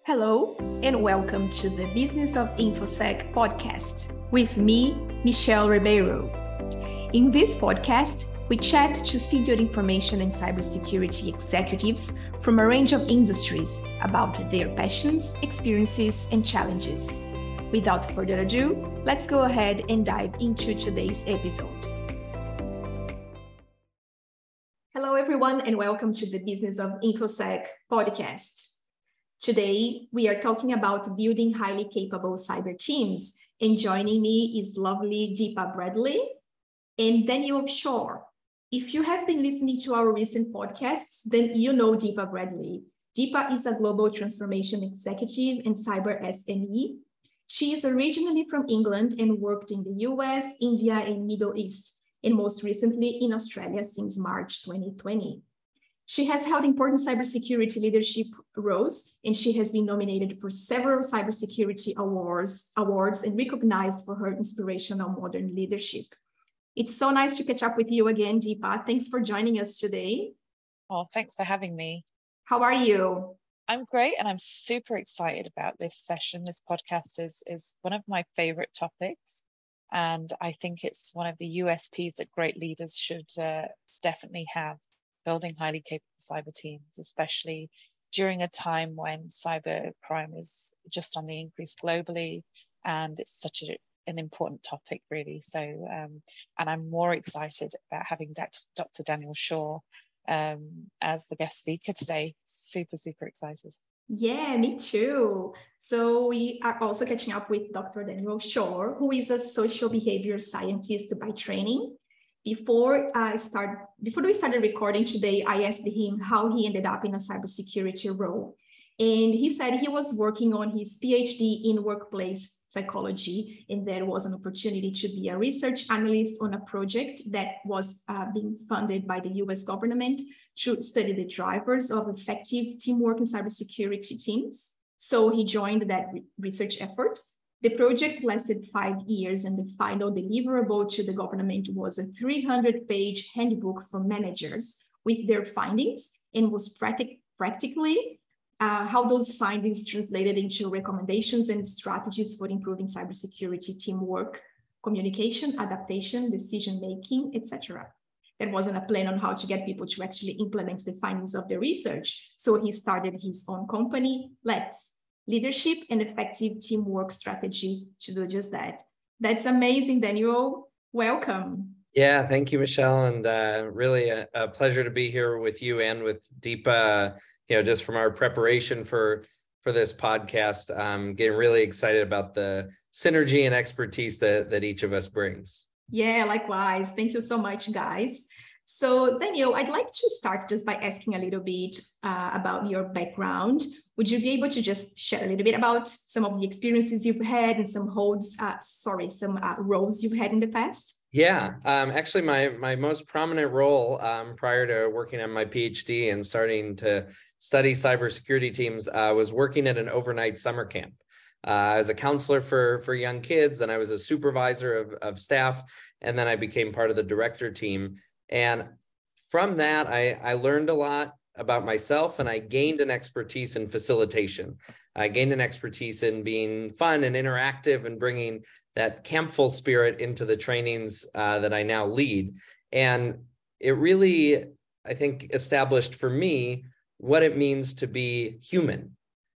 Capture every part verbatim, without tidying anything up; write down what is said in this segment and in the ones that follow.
Hello, and welcome to the Business of InfoSec podcast with me, Michelle Ribeiro. In this podcast, we chat to senior information and cybersecurity executives from a range of industries about their passions, experiences, and challenges. Without further ado, let's go ahead and dive into today's episode. Hello, everyone, and welcome to the Business of InfoSec podcast. Today, we are talking about building highly capable cyber teams, and joining me is lovely Deepa Bradley and Daniel Shore. If you have been listening to our recent podcasts, then you know Deepa Bradley. Deepa is a global transformation executive and cyber S M E. She is originally from England and worked in the U S, India, and Middle East, and most recently in Australia since March twenty twenty. She has held important cybersecurity leadership roles, and she has been nominated for several cybersecurity awards, awards and recognized for her inspirational modern leadership. It's so nice to catch up with you again, Deepa. Thanks for joining us today. Oh, thanks for having me. How are you? I'm great, and I'm super excited about this session. This podcast is, is one of my favorite topics, and I think it's one of the U S Ps that great leaders should uh, definitely have. Building highly capable cyber teams, especially during a time when cyber crime is just on the increase globally, and it's such a, an important topic, really. So, um, and I'm more excited about having Doctor Daniel Shore um, as the guest speaker today. Super, super excited. Yeah, me too. So we are also catching up with Doctor Daniel Shore, who is a social behavior scientist by training. Before I start, before we started recording today, I asked him how he ended up in a cybersecurity role. And he said he was working on his PhD in workplace psychology, and there was an opportunity to be a research analyst on a project that was uh, being funded by the U S government to study the drivers of effective teamwork in cybersecurity teams. So he joined that re- research effort. The project lasted five years, and the final deliverable to the government was a three hundred page handbook for managers with their findings, and was practic- practically uh, how those findings translated into recommendations and strategies for improving cybersecurity teamwork, communication, adaptation, decision-making, et cetera. There wasn't a plan on how to get people to actually implement the findings of the research. So he started his own company, Let's Leadership and Effective Teamwork Strategy, to do just that. That's amazing, Daniel. Welcome. Yeah, thank you, Michelle. And uh, really a, a pleasure to be here with you and with Deepa, you know, just from our preparation for, for this podcast. I'm getting really excited about the synergy and expertise that, that each of us brings. Yeah, likewise. Thank you so much, guys. So, Daniel, I'd like to start just by asking a little bit uh, about your background. Would you be able to just share a little bit about some of the experiences you've had and some holds, uh, sorry, some uh, roles you've had in the past? Yeah, um, actually, my my most prominent role um, prior to working on my PhD and starting to study cybersecurity teams uh, was working at an overnight summer camp. Uh, I was a counselor for, for young kids, then I was a supervisor of, of staff, and then I became part of the director team. And from that, I, I learned a lot about myself, and I gained an expertise in facilitation. I gained an expertise in being fun and interactive and bringing that campful spirit into the trainings uh, that I now lead. And it really, I think, established for me what it means to be human.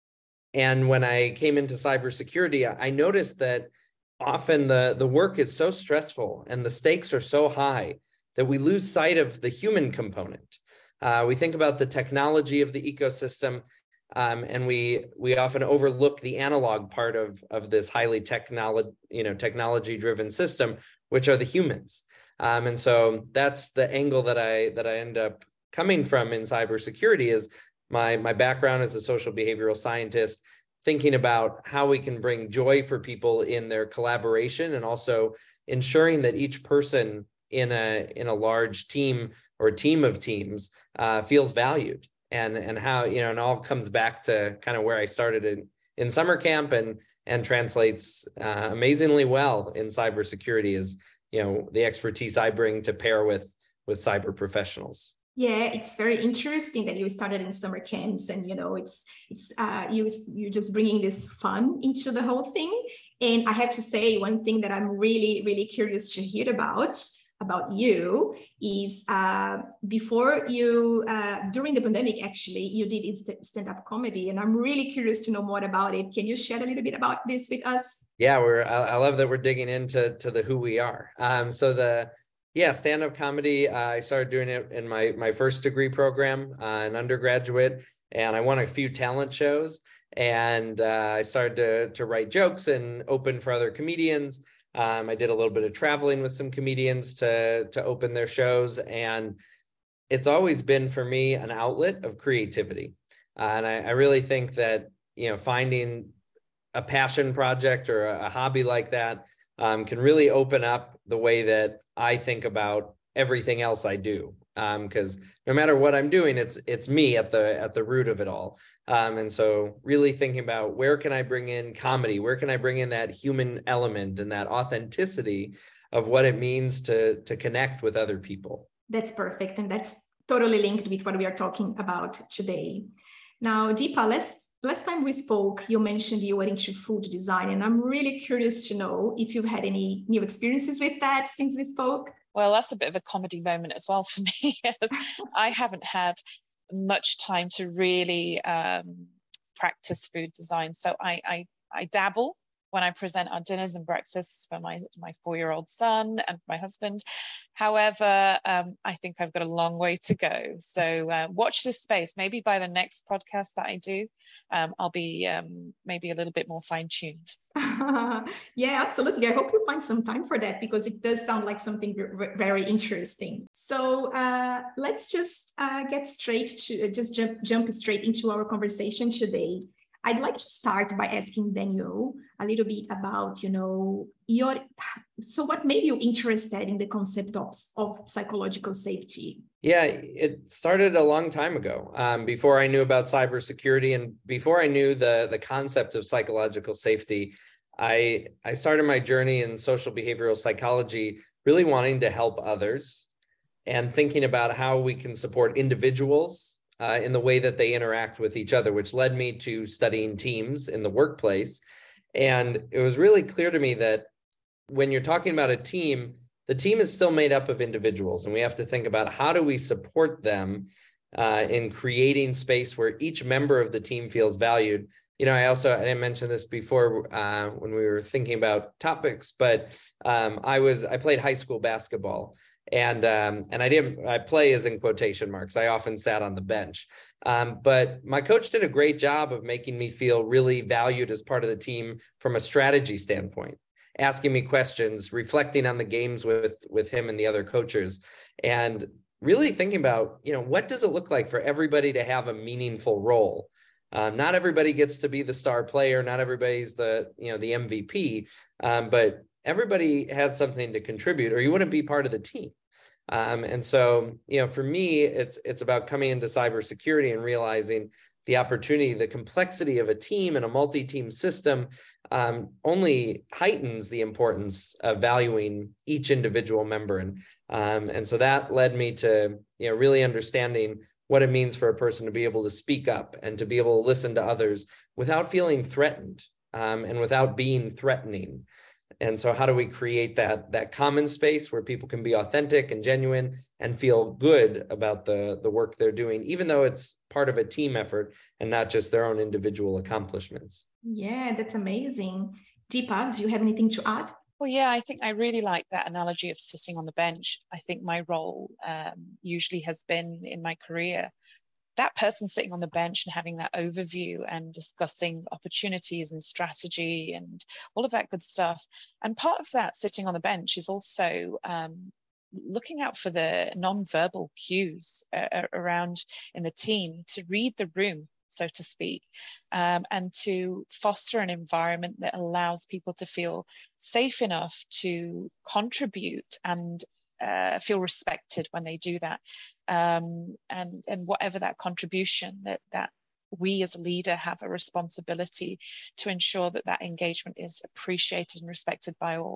And when I came into cybersecurity, I noticed that often the, the work is so stressful and the stakes are so high that we lose sight of the human component. Uh, we think about the technology of the ecosystem, um, and we we often overlook the analog part of, of this highly technology, you know, technology-driven system, which are the humans. Um, and so that's the angle that I that I end up coming from in cybersecurity. Is my my background as a social behavioral scientist, thinking about how we can bring joy for people in their collaboration, and also ensuring that each person in a in a large team or team of teams uh, feels valued, and and how, you know, and all comes back to kind of where I started in in summer camp, and and translates uh, amazingly well in cybersecurity, is, you know, the expertise I bring to pair with with cyber professionals. Yeah, it's very interesting that you started in summer camps, and you know, it's it's uh, you you're just bringing this fun into the whole thing. And I have to say, one thing that I'm really really curious to hear about about you is uh, before you uh, during the pandemic, actually, you did stand-up comedy, and I'm really curious to know more about it. Can you share a little bit about this with us? Yeah, we're I, I love that we're digging into to the who we are. Um, so the Yeah, stand-up comedy, uh, I started doing it in my, my first degree program, uh, an undergraduate, and I won a few talent shows, and uh, I started to, to write jokes and open for other comedians. Um, I did a little bit of traveling with some comedians to, to open their shows, and it's always been for me an outlet of creativity. Uh, and I, I really think that, you know, finding a passion project or a, a hobby like that Um, can really open up the way that I think about everything else I do. Because um, no matter what I'm doing, it's it's me at the at the root of it all. Um, and so really thinking about where can I bring in comedy? Where can I bring in that human element and that authenticity of what it means to, to connect with other people? That's perfect. And that's totally linked with what we are talking about today. Now, Deepa, last, last time we spoke, you mentioned you were into food design, and I'm really curious to know if you've had any new experiences with that since we spoke. Well, that's a bit of a comedy moment as well for me. I haven't had much time to really um, practice food design. So I, I, I dabble when I present our dinners and breakfasts for my, my four-year-old son and my husband. However, um, I think I've got a long way to go. So uh, watch this space. Maybe by the next podcast that I do, um, I'll be um, maybe a little bit more fine-tuned. Yeah, absolutely. I hope you find some time for that, because it does sound like something very interesting. So uh, let's just uh, get straight to just jump, jump straight into our conversation today. I'd like to start by asking Daniel a little bit about, you know, your, so what made you interested in the concept of, of psychological safety? Yeah, it started a long time ago, um, before I knew about cybersecurity and before I knew the, the concept of psychological safety. I, I started my journey in social behavioral psychology, really wanting to help others and thinking about how we can support individuals Uh, in the way that they interact with each other, which led me to studying teams in the workplace. And it was really clear to me that when you're talking about a team, the team is still made up of individuals, and we have to think about how do we support them uh, in creating space where each member of the team feels valued. You know, I also, I didn't mention this before uh, when we were thinking about topics, but um, I was, I played high school basketball. And um, and I didn't, I play as in quotation marks. I often sat on the bench. Um, but my coach did a great job of making me feel really valued as part of the team from a strategy standpoint, asking me questions, reflecting on the games with, with him and the other coaches, and really thinking about, you know, what does it look like for everybody to have a meaningful role? Um, not everybody gets to be the star player. Not everybody's the, you know, the M V P, um, but everybody has something to contribute, or you wouldn't be part of the team. Um, and so, you know, for me, it's it's about coming into cybersecurity and realizing the opportunity, the complexity of a team and a multi-team system um, only heightens the importance of valuing each individual member. And, um, and so that led me to, you know, really understanding what it means for a person to be able to speak up and to be able to listen to others without feeling threatened um, and without being threatening. And so how do we create that, that common space where people can be authentic and genuine and feel good about the, the work they're doing, even though it's part of a team effort and not just their own individual accomplishments? Yeah, that's amazing. Deepa, do you have anything to add? Well, yeah, I think I really like that analogy of sitting on the bench. I think my role um, usually has been in my career that person sitting on the bench and having that overview and discussing opportunities and strategy and all of that good stuff. And part of that sitting on the bench is also um, looking out for the non-verbal cues uh, around in the team to read the room, so to speak, um, and to foster an environment that allows people to feel safe enough to contribute and Uh, feel respected when they do that, um, and and whatever that contribution that that we as a leader have a responsibility to ensure that that engagement is appreciated and respected by all.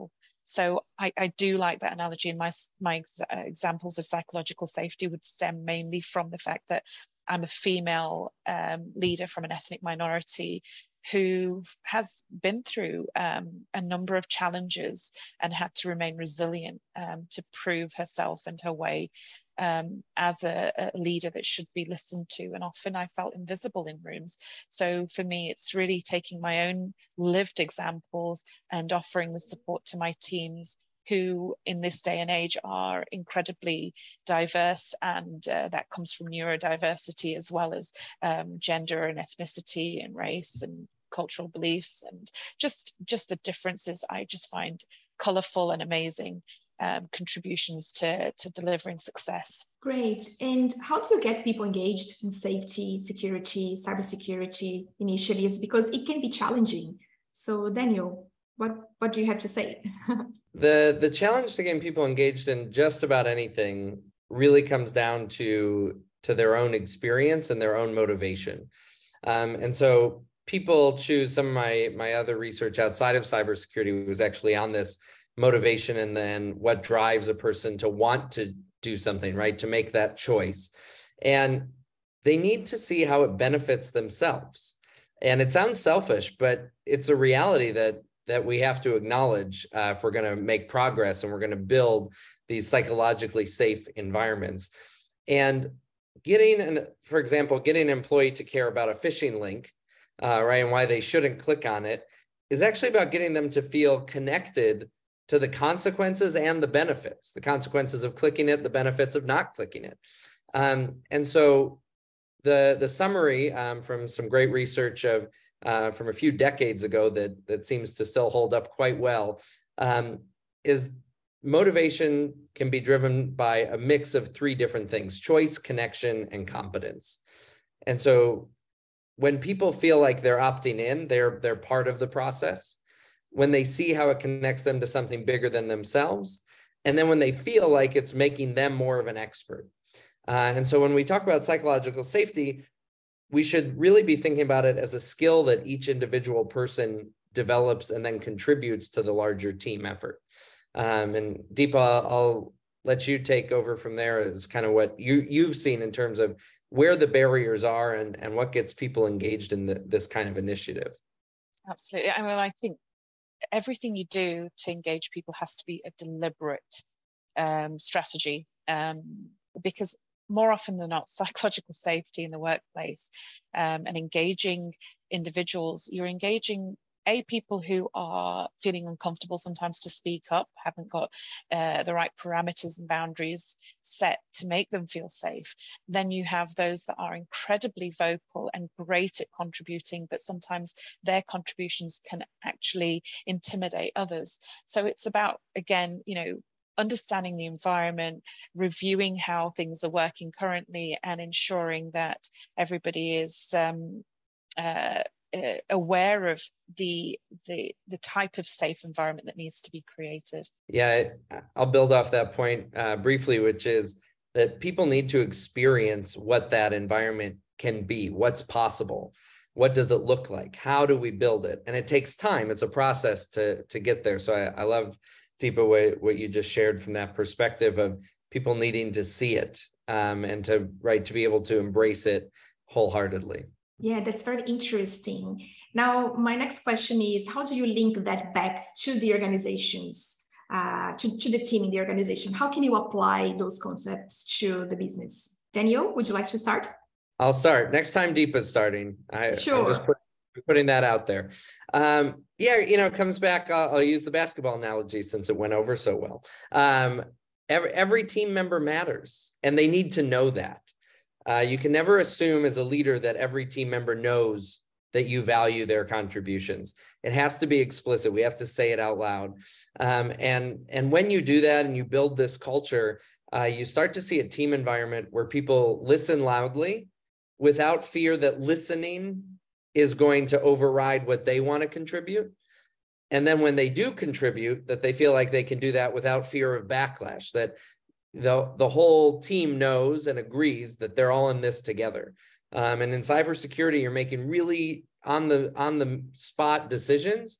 So I, I do like that analogy, and my, my ex examples of psychological safety would stem mainly from the fact that I'm a female um, leader from an ethnic minority who has been through um, a number of challenges and had to remain resilient um, to prove herself and her way um, as a, a leader that should be listened to. And often I felt invisible in rooms. So for me, it's really taking my own lived examples and offering the support to my teams, who in this day and age are incredibly diverse, and uh, that comes from neurodiversity as well as um, gender and ethnicity and race and cultural beliefs, and just just the differences I just find colorful and amazing um, contributions to, to delivering success. Great. And how do you get people engaged in safety, security, cybersecurity initiatives? Because it can be challenging. So Daniel, What, what do you have to say? the, the challenge to getting people engaged in just about anything really comes down to, to their own experience and their own motivation. Um, and so people choose, some of my, my other research outside of cybersecurity was actually on this motivation and then what drives a person to want to do something, right? To make that choice. And they need to see how it benefits themselves. And it sounds selfish, but it's a reality that that we have to acknowledge uh, if we're going to make progress and we're going to build these psychologically safe environments. And getting, an, for example, getting an employee to care about a phishing link, uh, right, and why they shouldn't click on it, is actually about getting them to feel connected to the consequences and the benefits, the consequences of clicking it, the benefits of not clicking it. Um, and so the, the summary um, from some great research of Uh, from a few decades ago that, that seems to still hold up quite well, um, is motivation can be driven by a mix of three different things: choice, connection, and competence. And so when people feel like they're opting in, they're, they're part of the process, when they see how it connects them to something bigger than themselves, and then when they feel like it's making them more of an expert. Uh, and so when we talk about psychological safety, we should really be thinking about it as a skill that each individual person develops and then contributes to the larger team effort. Um, and Deepa, I'll let you take over from there as kind of what you, you've seen in terms of where the barriers are and, and what gets people engaged in the, this kind of initiative. Absolutely. I mean, I think everything you do to engage people has to be a deliberate um, strategy, um, because more often than not, psychological safety in the workplace um, and engaging individuals, you're engaging A, people who are feeling uncomfortable sometimes to speak up, haven't got uh, the right parameters and boundaries set to make them feel safe. Then you have those that are incredibly vocal and great at contributing, but sometimes their contributions can actually intimidate others. So it's about, again, you know, understanding the environment, reviewing how things are working currently, and ensuring that everybody is um, uh, uh, aware of the, the, the type of safe environment that needs to be created. Yeah, I'll build off that point uh, briefly, which is that people need to experience what that environment can be, what's possible. What does it look like? How do we build it? And it takes time. It's a process to, to get there. So I, I love, Deepa, what, what you just shared from that perspective of people needing to see it um, and to, right, to be able to embrace it wholeheartedly. Yeah, that's very interesting. Now, my next question is, how do you link that back to the organizations, uh, to, to the team in the organization? How can you apply those concepts to the business? Daniel, would you like to start? I'll start. Next time Deepa's starting. I, sure. I'm just put, putting that out there. Um, yeah, you know, it comes back. I'll, I'll use the basketball analogy since it went over so well. Um, every, every team member matters, and they need to know that. Uh, you can never assume as a leader that every team member knows that you value their contributions. It has to be explicit. We have to say it out loud. Um, and, and when you do that and you build this culture, uh, you start to see a team environment where people listen loudly without fear that listening is going to override what they want to contribute. And then when they do contribute, that they feel like they can do that without fear of backlash, that the, the whole team knows and agrees that they're all in this together. Um, and in cybersecurity, you're making really on the, on the spot decisions.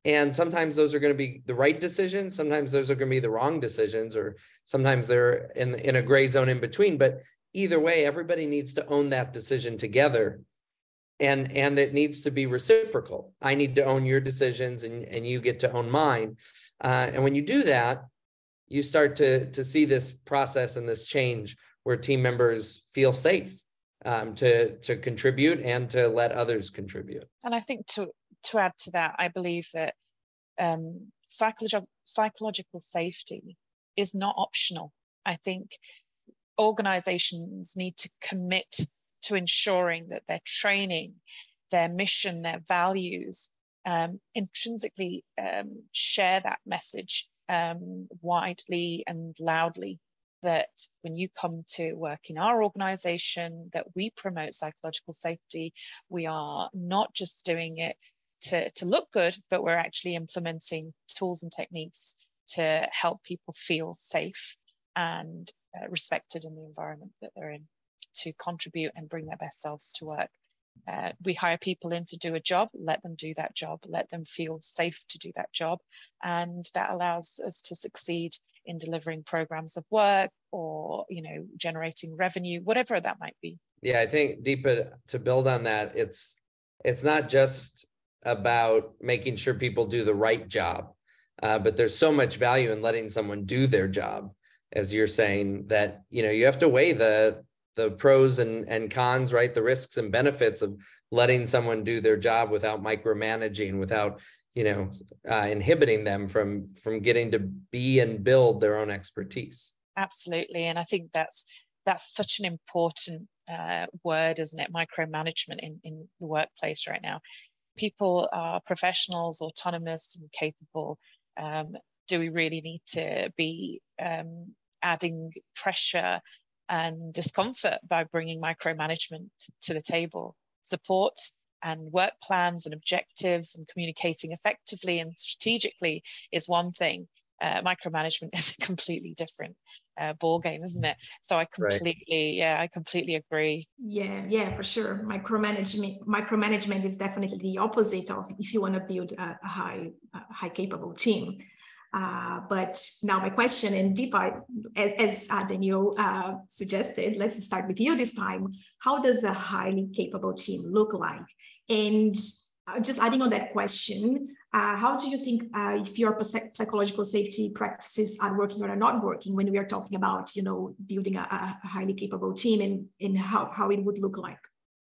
And sometimes those are going to be the right decisions. Sometimes those are going to be the wrong decisions, or sometimes they're in, in a gray zone in between. But either way, everybody needs to own that decision together. And, and it needs to be reciprocal. I need to own your decisions, and, and you get to own mine. Uh, and when you do that, you start to, to see this process and this change where team members feel safe um, to, to contribute and to let others contribute. And I think to, to add to that, I believe that um, psychological, psychological safety is not optional. I think organizations need to commit to ensuring that their training, their mission, their values um, intrinsically um, share that message um, widely and loudly, that when you come to work in our organization, that we promote psychological safety. We are not just doing it to, to look good, but we're actually implementing tools and techniques to help people feel safe and uh, respected in the environment that they're in, to contribute and bring their best selves to work. Uh, we hire people in to do a job, let them do that job, let them feel safe to do that job. And that allows us to succeed in delivering programs of work, or, you know, generating revenue, whatever that might be. Yeah, I think, Deepa, to build on that, it's it's not just about making sure people do the right job, uh, but there's so much value in letting someone do their job, as you're saying, that, you know, you have to weigh the the pros and, and cons, right? The risks and benefits of letting someone do their job without micromanaging, without, you know, uh, inhibiting them from, from getting to be and build their own expertise. Absolutely. And I think that's, that's such an important uh, word, isn't it? Micromanagement in, in the workplace right now. People are professionals, autonomous and capable. Um, do we really need to be um, adding pressure and discomfort by bringing micromanagement to the table? Support and work plans and objectives and communicating effectively and strategically is one thing. Uh, micromanagement is a completely different uh, ball game, isn't it? So I completely, right. yeah, I completely agree. Yeah, yeah, for sure. Micromanagement, micromanagement is definitely the opposite of if you want to build a, a high, a high capable team. Uh, but now my question, and Deepa, as, as uh, Daniel uh, suggested, let's start with you this time. How does a highly capable team look like? And uh, just adding on that question, uh, how do you think uh, if your psychological safety practices are working or are not working when we are talking about, you know, building a, a highly capable team, and, and how, how it would look like?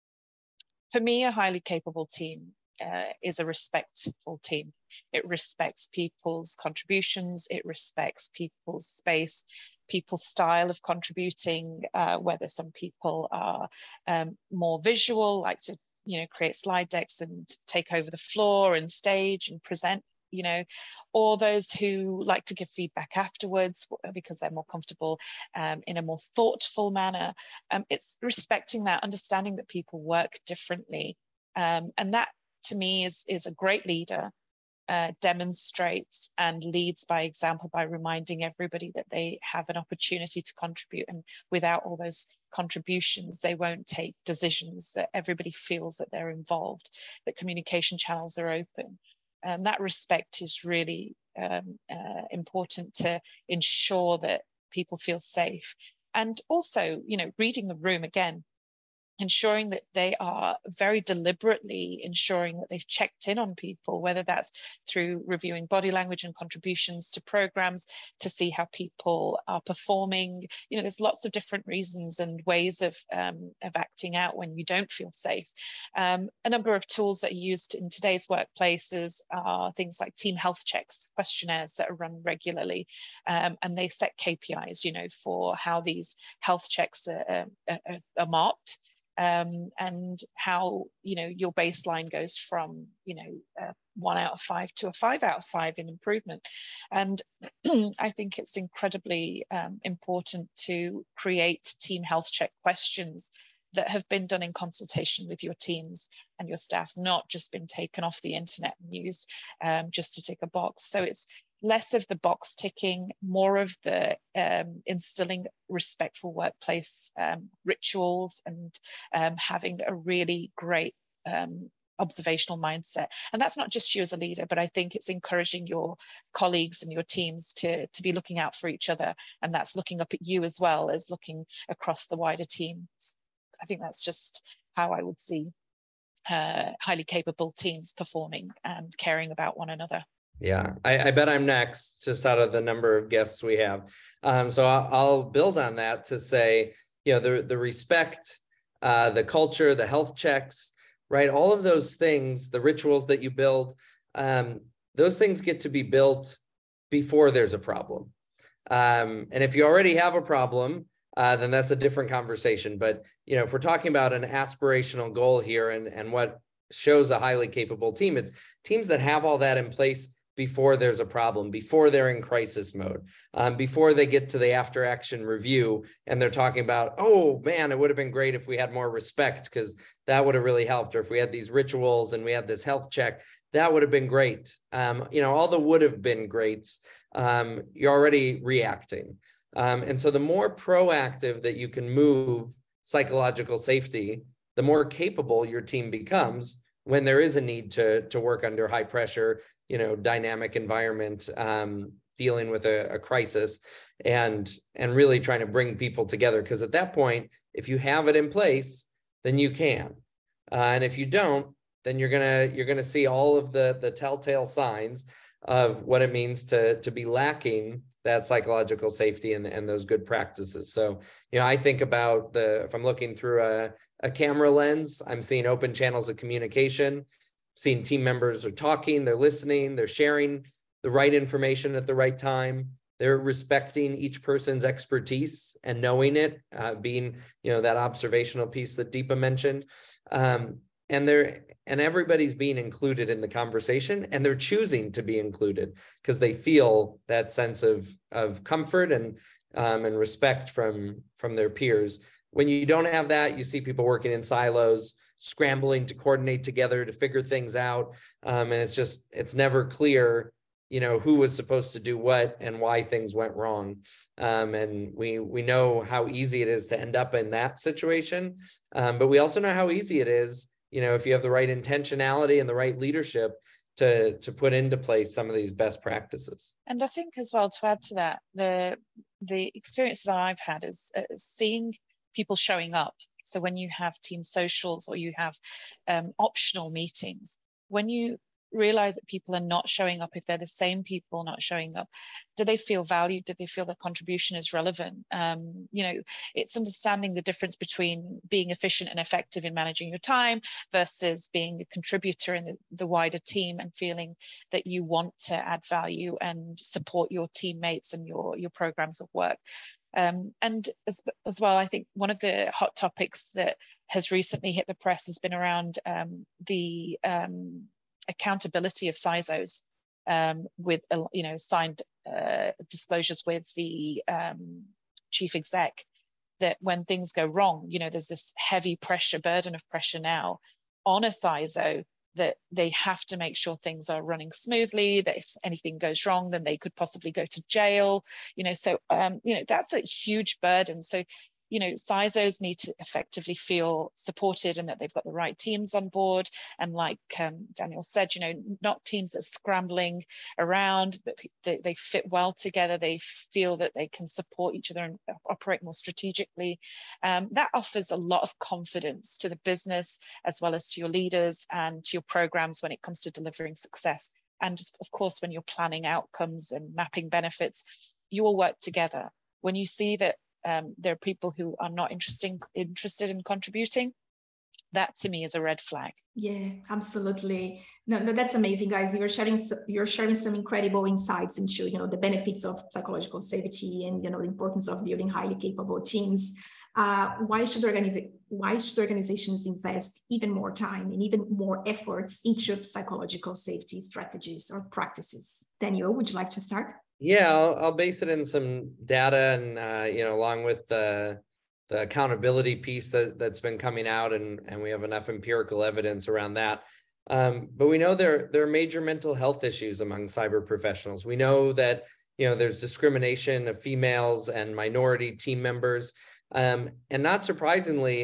For me, a highly capable team Uh, is a respectful team. It respects people's contributions. It respects people's space, people's style of contributing, uh, whether some people are um, more visual, like to, you know, create slide decks and take over the floor and stage and present, you know, or those who like to give feedback afterwards because they're more comfortable um, in a more thoughtful manner. Um, it's respecting that, understanding that people work differently. Um, and that, to me, is, is a great leader, uh, demonstrates and leads by example by reminding everybody that they have an opportunity to contribute, and without all those contributions they won't take decisions, that everybody feels that they're involved, that communication channels are open. And that respect is really um, uh, important to ensure that people feel safe. And also, you know, reading the room again, ensuring that they are very deliberately ensuring that they've checked in on people, whether that's through reviewing body language and contributions to programs to see how people are performing. You know, there's lots of different reasons and ways of, um, of acting out when you don't feel safe. Um, a number of tools that are used in today's workplaces are things like team health checks, questionnaires that are run regularly, um, and they set K P Is, you know, for how these health checks are, are, are marked. Um, and how, you know, your baseline goes from, you know, uh, one out of five to a five out of five in improvement. And I think it's incredibly um, important to create team health check questions that have been done in consultation with your teams and your staffs, not just been taken off the internet and used um, just to tick a box. So it's less of the box ticking, more of the um, instilling respectful workplace um, rituals, and um, having a really great um, observational mindset. And that's not just you as a leader, but I think it's encouraging your colleagues and your teams to, to be looking out for each other. And that's looking up at you as well as looking across the wider team. I think that's just how I would see uh, highly capable teams performing and caring about one another. Yeah, I, I bet I'm next, just out of the number of guests we have. Um, so I'll, I'll build on that to say, you know, the, the respect, uh, the culture, the health checks, right? All of those things, the rituals that you build, um, those things get to be built before there's a problem. Um, and if you already have a problem, uh, then that's a different conversation. But, you know, if we're talking about an aspirational goal here and, and what shows a highly capable team, it's teams that have all that in place before there's a problem, before they're in crisis mode, um, before they get to the after action review and they're talking about, oh man, it would have been great if we had more respect because that would have really helped. Or if we had these rituals and we had this health check, that would have been great. Um, you know, all the would have been greats, um, you're already reacting. Um, and so the more proactive that you can move psychological safety, the more capable your team becomes when there is a need to, to work under high pressure, you know, dynamic environment, um, dealing with a, a crisis and, and really trying to bring people together. Because at that point, if you have it in place, then you can. Uh, and if you don't, then you're gonna, you're gonna see all of the, the telltale signs of what it means to, to be lacking that psychological safety and, and those good practices. So, you know, I think about the, if I'm looking through a, a camera lens, I'm seeing open channels of communication, seeing team members are talking, they're listening, they're sharing the right information at the right time. They're respecting each person's expertise and knowing it, uh, being, you know, that observational piece that Deepa mentioned. Um, and they're, and everybody's being included in the conversation and they're choosing to be included because they feel that sense of, of comfort and, um, and respect from, from their peers. When you don't have that, you see people working in silos, scrambling to coordinate together to figure things out. Um, and it's just, it's never clear, you know, who was supposed to do what and why things went wrong. Um, and we, we know how easy it is to end up in that situation. Um, but we also know how easy it is, you know, if you have the right intentionality and the right leadership to, to put into place some of these best practices. And I think as well, to add to that, the, the experiences I've had is, is seeing people showing up. So when you have team socials or you have um, optional meetings, when you realize that people are not showing up, if they're the same people not showing up, do they feel valued? Do they feel their contribution is relevant? Um, you know, it's understanding the difference between being efficient and effective in managing your time versus being a contributor in the, the wider team and feeling that you want to add value and support your teammates and your, your programs of work. Um, and as, as well, I think one of the hot topics that has recently hit the press has been around um, the um, accountability of C I S Os um, with, uh, you know, signed uh, disclosures with the um, chief exec, that when things go wrong, you know, there's this heavy pressure, burden of pressure now on a C I S O that they have to make sure things are running smoothly, that if anything goes wrong, then they could possibly go to jail, you know, so, um, you know, that's a huge burden. So, you know, C I S Os need to effectively feel supported and that they've got the right teams on board. And like um, Daniel said, you know, not teams that are scrambling around, but they, they fit well together. They feel that they can support each other and operate more strategically. Um, that offers a lot of confidence to the business, as well as to your leaders and to your programs when it comes to delivering success. And just, of course, when you're planning outcomes and mapping benefits, you will work together. When you see that Um, there are people who are not interesting, interested in contributing, that to me is a red flag. Yeah, absolutely. No, no, that's amazing, guys. You're sharing, you're sharing some incredible insights into, you know, the benefits of psychological safety and, you know, the importance of building highly capable teams. Uh, why should organi- why should organizations invest even more time and even more efforts into psychological safety strategies or practices? Daniel, would you like to start? Yeah, I'll, I'll base it in some data and, uh, you know, along with the, the accountability piece that, that's been coming out, and, and we have enough empirical evidence around that. Um, but we know there, there are major mental health issues among cyber professionals. We know that, you know, there's discrimination of females and minority team members. Um, and not surprisingly,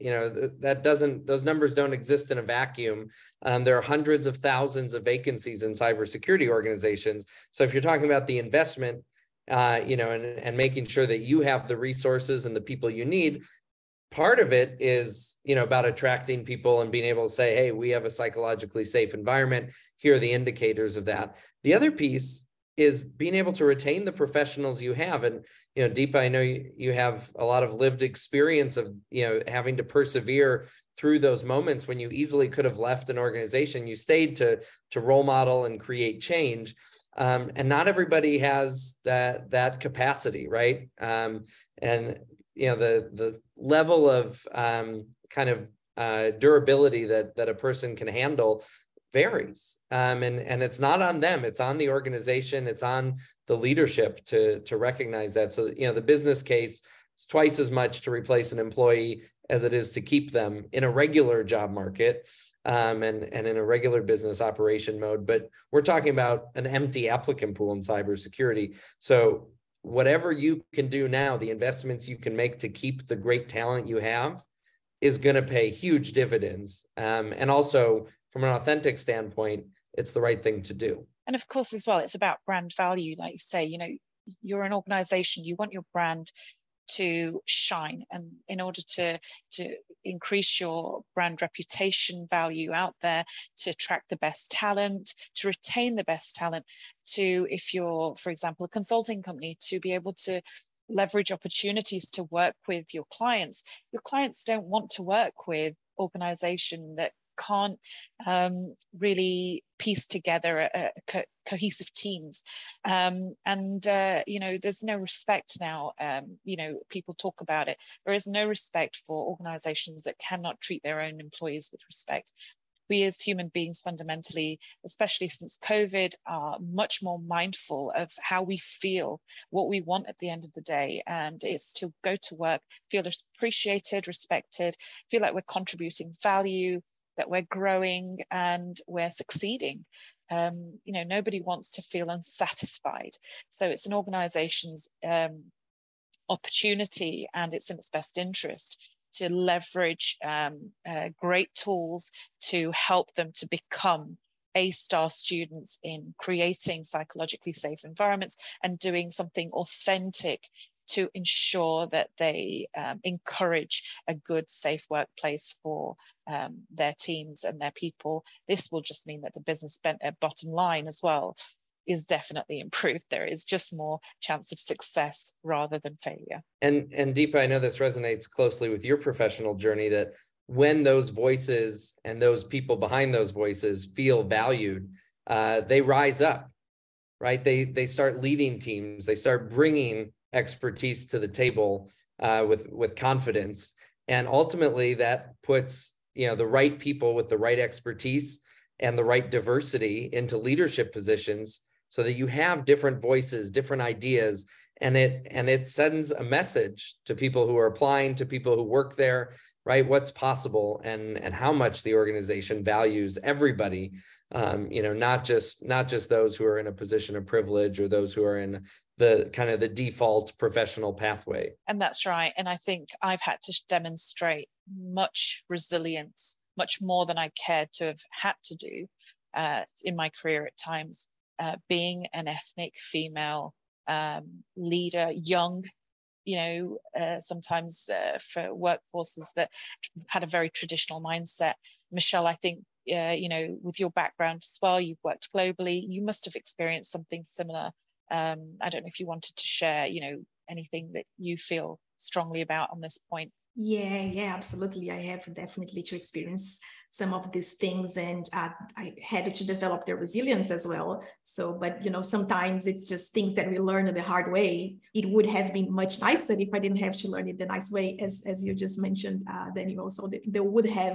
you know, that doesn't, those numbers don't exist in a vacuum. Um, there are hundreds of thousands of vacancies in cybersecurity organizations. So if you're talking about the investment, uh, you know, and, and making sure that you have the resources and the people you need, part of it is, you know, about attracting people and being able to say, hey, we have a psychologically safe environment. Here are the indicators of that. The other piece is being able to retain the professionals you have. And, you know, Deepa, I know you, you have a lot of lived experience of, you know, having to persevere through those moments when you easily could have left an organization. You stayed to, to role model and create change. Um, and not everybody has that, that capacity, right? Um, and, you know, the, the level of um, kind of uh, durability that, that a person can handle varies. Um, and, and it's not on them, it's on the organization, it's on the leadership to, to recognize that. So, you know, the business case is twice as much to replace an employee as it is to keep them in a regular job market um, and, and in a regular business operation mode. But we're talking about an empty applicant pool in cybersecurity. So whatever you can do now, the investments you can make to keep the great talent you have is going to pay huge dividends. Um, and also, from an authentic standpoint, it's the right thing to do. And of course, as well, it's about brand value. Like you say, you know, you're an organization, you want your brand to shine. And in order to, to increase your brand reputation value out there, to attract the best talent, to retain the best talent, to, if you're, for example, a consulting company, to be able to leverage opportunities to work with your clients. Your clients don't want to work with organization that can't um, really piece together a, a co cohesive teams. Um, and, uh, you know, there's no respect now. Um, you know, people talk about it. There is no respect for organizations that cannot treat their own employees with respect. We as human beings fundamentally, especially since COVID, are much more mindful of how we feel, what we want at the end of the day. And it's to go to work, feel appreciated, respected, feel like we're contributing value, that we're growing and we're succeeding. Um, you know, nobody wants to feel unsatisfied. So it's an organization's um, opportunity, and it's in its best interest to leverage um, uh, great tools to help them to become A-star students in creating psychologically safe environments and doing something authentic to ensure that they um, encourage a good, safe workplace for um, their teams and their people. This will just mean that the business bottom line as well is definitely improved. There is just more chance of success rather than failure. And, and Deepa, I know this resonates closely with your professional journey, that when those voices and those people behind those voices feel valued, uh, they rise up, right? They, they start leading teams, they start bringing expertise to the table uh, with, with confidence. And ultimately that puts, you know, the right people with the right expertise and the right diversity into leadership positions so that you have different voices, different ideas, and it, and it sends a message to people who are applying, to people who work there, right? What's possible and, and how much the organization values everybody. Um, you know, not just not just those who are in a position of privilege or those who are in the kind of the default professional pathway. And that's right. And I think I've had to demonstrate much resilience, much more than I cared to have had to do uh, in my career at times. Uh, being an ethnic female um, leader, young, you know, uh, sometimes uh, for workforces that had a very traditional mindset. Michelle, I think, uh, you know, with your background as well, you've worked globally, you must have experienced something similar. Um, I don't know if you wanted to share, you know, anything that you feel strongly about on this point. Yeah, yeah, absolutely. I have definitely to experience some of these things, and uh, I had to develop the resilience as well. So, but you know, sometimes it's just things that we learn the hard way. It would have been much nicer if I didn't have to learn it the nice way, as as you just mentioned, uh, Daniel. So there would have,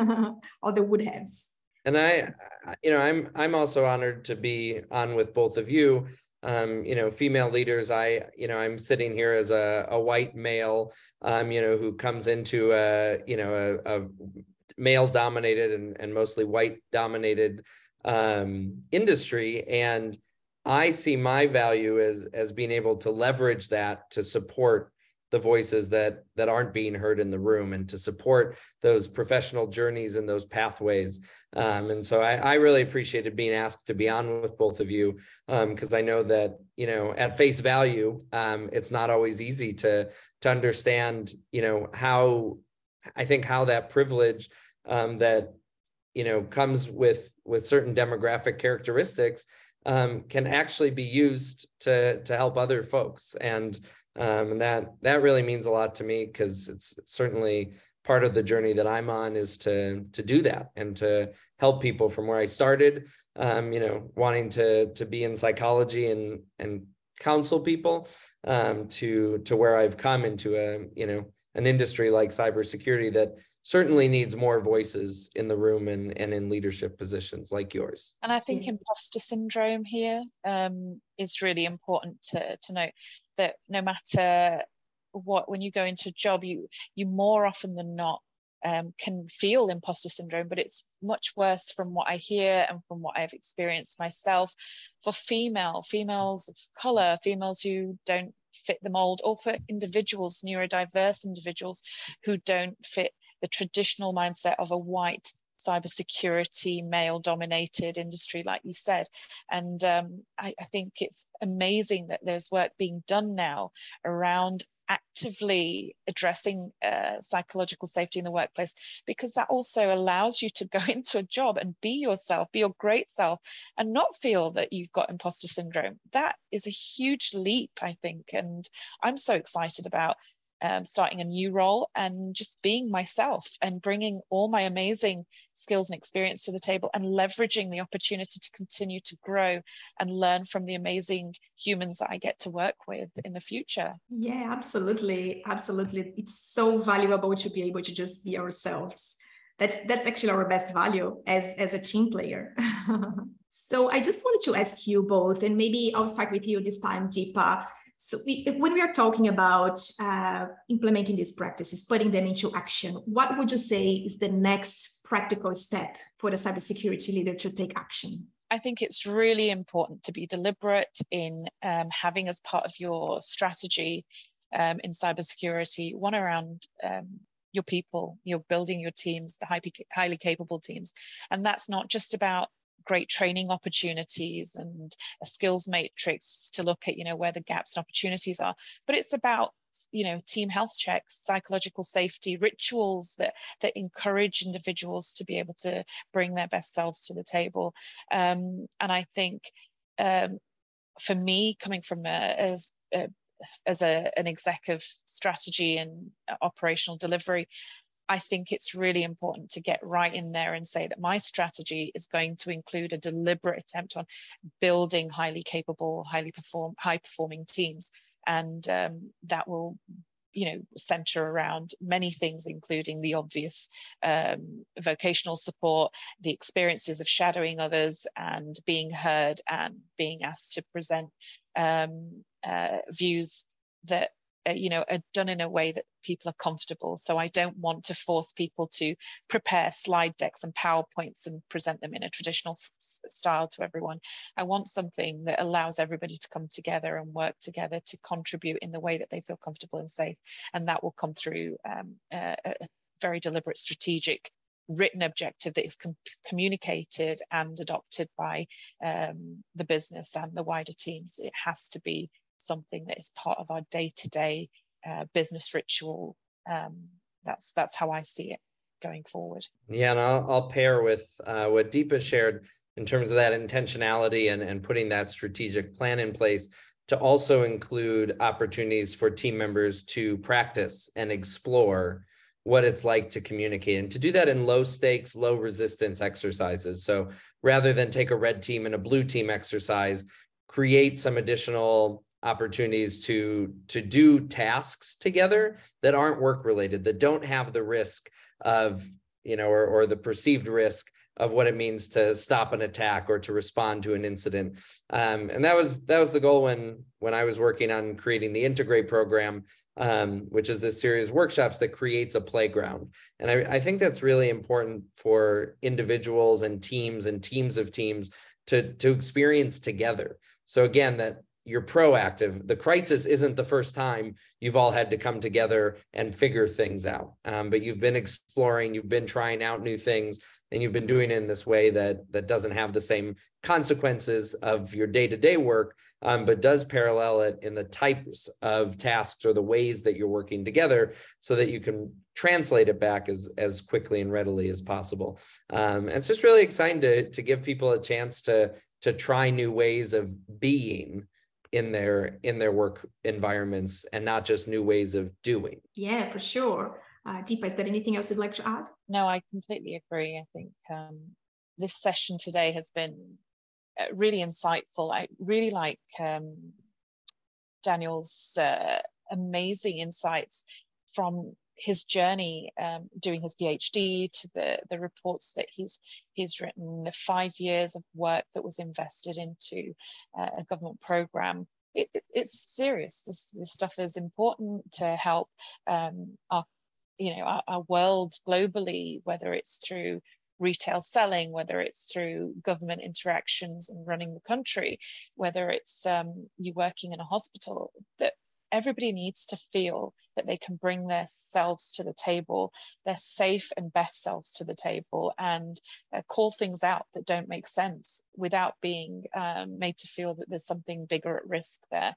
or there would have. And I, you know, I'm I'm also honored to be on with both of you. Um, you know, female leaders, I, you know, I'm sitting here as a, a white male, um, you know, who comes into a, you know, a, a male dominated and, and mostly white dominated um, industry. And I see my value as, as being able to leverage that to support the voices that that aren't being heard in the room, and to support those professional journeys and those pathways. Um, and so I, I really appreciated being asked to be on with both of you, because um, I know that, you know, at face value, um, it's not always easy to to understand, you know, how I think how that privilege um, that, you know, comes with with certain demographic characteristics um, can actually be used to to help other folks. And um, and that that really means a lot to me, because it's certainly part of the journey that I'm on, is to to do that and to help people from where I started, um, you know, wanting to to be in psychology and and counsel people, um, to to where I've come into a, you know, an industry like cybersecurity that certainly needs more voices in the room and, and in leadership positions like yours. And I think imposter syndrome here um, is really important to, to note, that no matter what, when you go into a job, you you more often than not um, can feel imposter syndrome, but it's much worse from what I hear and from what I've experienced myself for female, females of color, females who don't fit the mold, or for individuals, neurodiverse individuals who don't fit the traditional mindset of a white cybersecurity male dominated industry, like you said. And um, I, I think it's amazing that there's work being done now around actively addressing uh, psychological safety in the workplace, because that also allows you to go into a job and be yourself, be your great self, and not feel that you've got imposter syndrome. That is a huge leap, I think. And I'm so excited about Um, starting a new role and just being myself and bringing all my amazing skills and experience to the table, and leveraging the opportunity to continue to grow and learn from the amazing humans that I get to work with in the future. Yeah, absolutely. Absolutely. It's so valuable to be able to just be ourselves. That's that's actually our best value as, as a team player. So I just wanted to ask you both, and maybe I'll start with you this time, Deepa. So we, when we are talking about uh, implementing these practices, putting them into action, what would you say is the next practical step for the cybersecurity leader to take action? I think it's really important to be deliberate in um, having as part of your strategy um, in cybersecurity, one around um, your people. You're building your teams, the high, highly capable teams. And that's not just about great training opportunities and a skills matrix to look at, you know, where the gaps and opportunities are, but it's about, you know, team health checks, psychological safety, rituals that that encourage individuals to be able to bring their best selves to the table. Um, and I think um, for me, coming from a, as a, as a, an exec of strategy and operational delivery, I think it's really important to get right in there and say that my strategy is going to include a deliberate attempt on building highly capable, highly perform, high performing teams. And um, that will, you know, center around many things, including the obvious um, vocational support, the experiences of shadowing others and being heard and being asked to present um, uh, views that Uh, you know, are done in a way that people are comfortable. So I don't want to force people to prepare slide decks and PowerPoints and present them in a traditional style to everyone. I want something that allows everybody to come together and work together to contribute in the way that they feel comfortable and safe. And that will come through um, a, a very deliberate, strategic, written objective that is com communicated and adopted by um, the business and the wider teams. It has to be something that is part of our day-to-day uh, business ritual. Um, that's that's how I see it going forward. Yeah, and I'll, I'll pair with uh, what Deepa shared in terms of that intentionality and, and putting that strategic plan in place to also include opportunities for team members to practice and explore what it's like to communicate, and to do that in low stakes, low resistance exercises. So rather than take a red team and a blue team exercise, create some additional opportunities to to do tasks together that aren't work related, that don't have the risk of, you know, or, or the perceived risk of what it means to stop an attack or to respond to an incident. Um, and that was that was the goal when when I was working on creating the Integrate program, um, which is this series of workshops that creates a playground. And I, I think that's really important for individuals and teams and teams of teams to to experience together. So again, that you're proactive. The crisis isn't the first time you've all had to come together and figure things out, um, but you've been exploring, you've been trying out new things, and you've been doing it in this way that that doesn't have the same consequences of your day-to-day work, um, but does parallel it in the types of tasks or the ways that you're working together so that you can translate it back as, as quickly and readily as possible. Um, and it's just really exciting to, to give people a chance to, to try new ways of being in their, in their work environments and not just new ways of doing. Yeah, for sure. Uh, Deepa, is there anything else you'd like to add? No, I completely agree. I think um, this session today has been really insightful. I really like um, Daniel's uh, amazing insights from his journey um, doing his PhD to the, the reports that he's he's written, the five years of work that was invested into uh, a government program. It, it, it's serious. This, this stuff is important to help um, our, you know, our, our world globally, whether it's through retail selling, whether it's through government interactions and running the country, whether it's um, you working in a hospital, that everybody needs to feel that they can bring their selves to the table, their safe and best selves to the table, and uh, call things out that don't make sense without being um, made to feel that there's something bigger at risk there.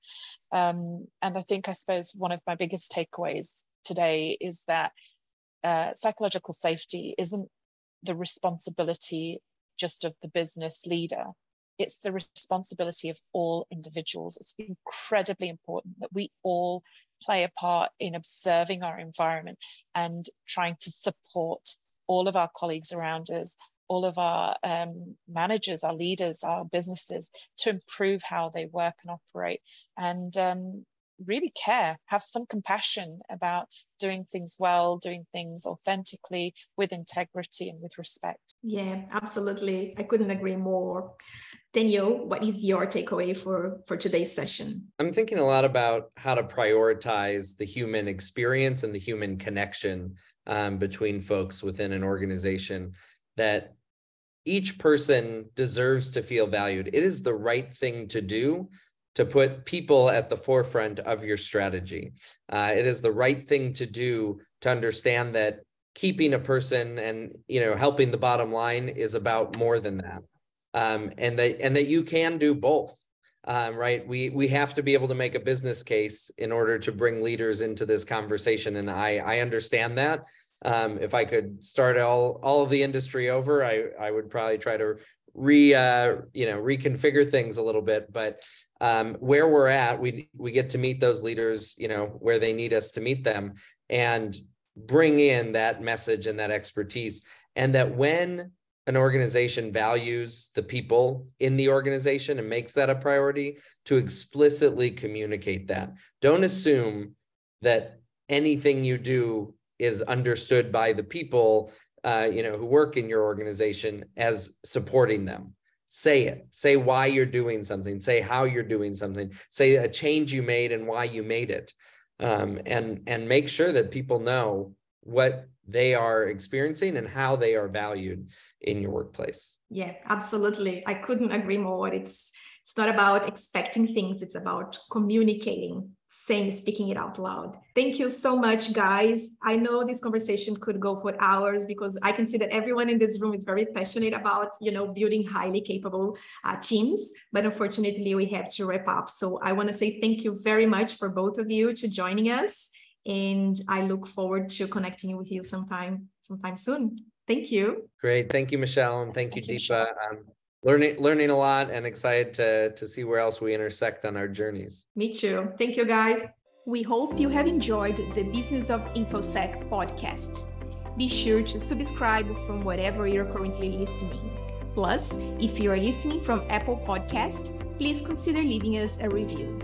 Um, and I think, I suppose, one of my biggest takeaways today is that uh, psychological safety isn't the responsibility just of the business leader. It's the responsibility of all individuals. It's incredibly important that we all play a part in observing our environment and trying to support all of our colleagues around us, all of our um, managers, our leaders, our businesses, to improve how they work and operate, and um, really care, have some compassion about doing things well, doing things authentically, with integrity and with respect. Yeah, absolutely. I couldn't agree more. Daniel, what is your takeaway for, for today's session? I'm thinking a lot about how to prioritize the human experience and the human connection um, between folks within an organization, that each person deserves to feel valued. It is the right thing to do to put people at the forefront of your strategy. Uh, it is the right thing to do to understand that keeping a person and, you know, helping the bottom line is about more than that. Um, and that and that you can do both, um, right? We we have to be able to make a business case in order to bring leaders into this conversation, and I I understand that. Um, if I could start all all of the industry over, I I would probably try to re uh, you know reconfigure things a little bit. But um, where we're at, we we get to meet those leaders, you know, where they need us to meet them, and bring in that message and that expertise, and that when an organization values the people in the organization and makes that a priority, to explicitly communicate that. Don't assume that anything you do is understood by the people uh, you know, who work in your organization as supporting them. Say it. Say why you're doing something. Say how you're doing something. Say a change you made and why you made it. Um, and, and make sure that people know what they are experiencing and how they are valued in your workplace. Yeah, absolutely. I couldn't agree more. It's it's not about expecting things. It's about communicating, saying, speaking it out loud. Thank you so much, guys. I know this conversation could go for hours because I can see that everyone in this room is very passionate about, you know, building highly capable uh, teams. But unfortunately, we have to wrap up. So I want to say thank you very much for both of you to joining us. And I look forward to connecting with you sometime, sometime soon. Thank you. Great. Thank you, Michelle. And thank, thank you, Deepa. Um, learning, learning a lot and excited to, to see where else we intersect on our journeys. Me too. Thank you, guys. We hope you have enjoyed the Business of InfoSec podcast. Be sure to subscribe from wherever you're currently listening. Plus, if you are listening from Apple Podcast, please consider leaving us a review.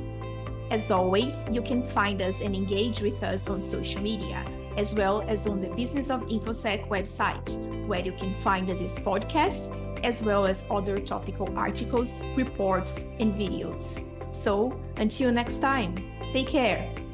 As always, you can find us and engage with us on social media, as well as on the Business of InfoSec website, where you can find this podcast, as well as other topical articles, reports, and videos. So, until next time, take care.